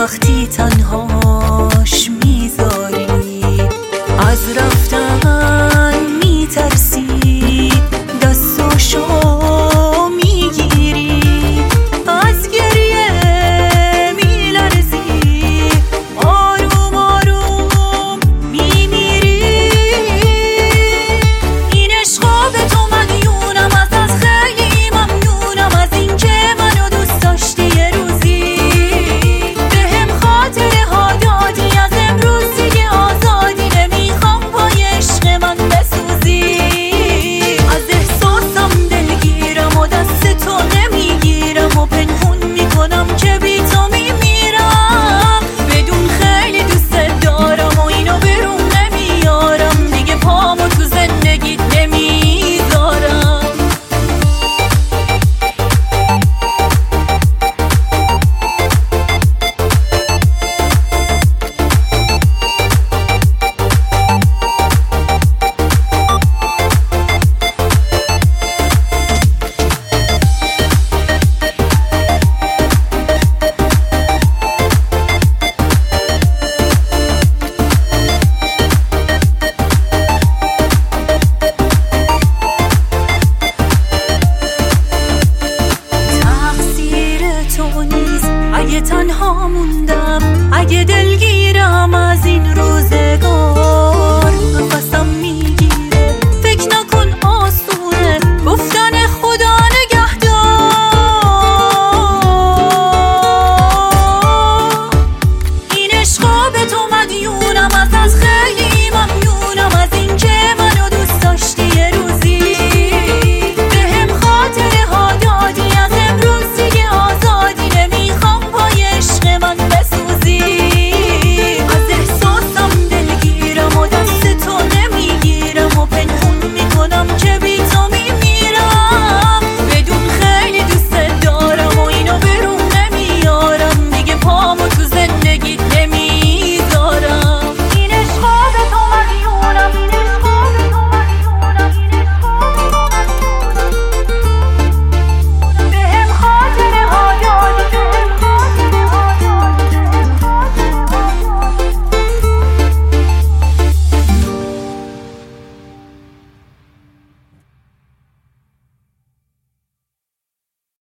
وقتی تنهاش میذاری، از رفتن میترسی، دستاشو میگیری، از گریه میلرزی، آروم آروم میمیری. این عشقا به تو مدیونم، ازت خیلی ممنونم، از این که منو دوست داشتی یه روزی، بهم خاطره ها دادی، از امروز دیگه آزادی، نمیخوام پای عشق من بسوزی. از احساسم دلگیرم و دست تو نمیگیرم و پنهون میکنم که بی تو میمیرم، بدون خیلی دوست دارم و اینو برون نمیارم، دیگه پامو تو زندگیت نمیذارم. اگه تنها موندم، اگه دلگیرم از این روزگار،